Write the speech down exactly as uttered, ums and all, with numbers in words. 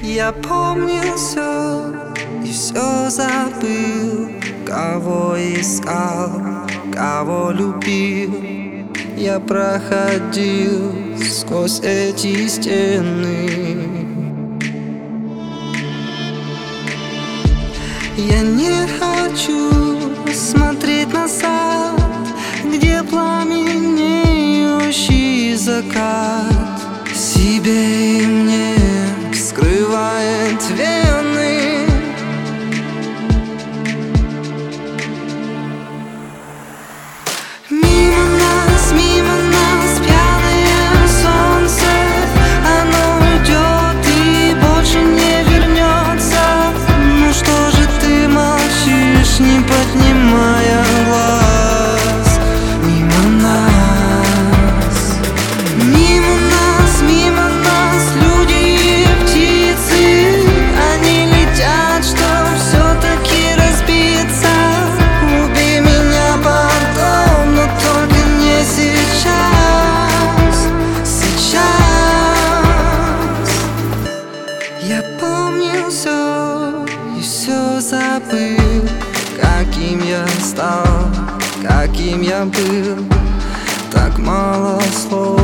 Я помнил все и все забыл. Кого искал, кого любил. Я проходил сквозь эти стены. Я не хочу смотреть назад, где пламенеющий закат себе и мне вскрывает вены. Мимо нас, мимо нас пьяное солнце, оно уйдет и больше не вернется. Ну что же ты молчишь, не поднимая глаз? Мимо нас, мимо нас, мимо нас люди и птицы, они летят, чтоб все-таки разбиться. Убей меня потом, но только не сейчас. Сейчас я помнил все и все забыл. Каким я стал, каким я был, так мало слов.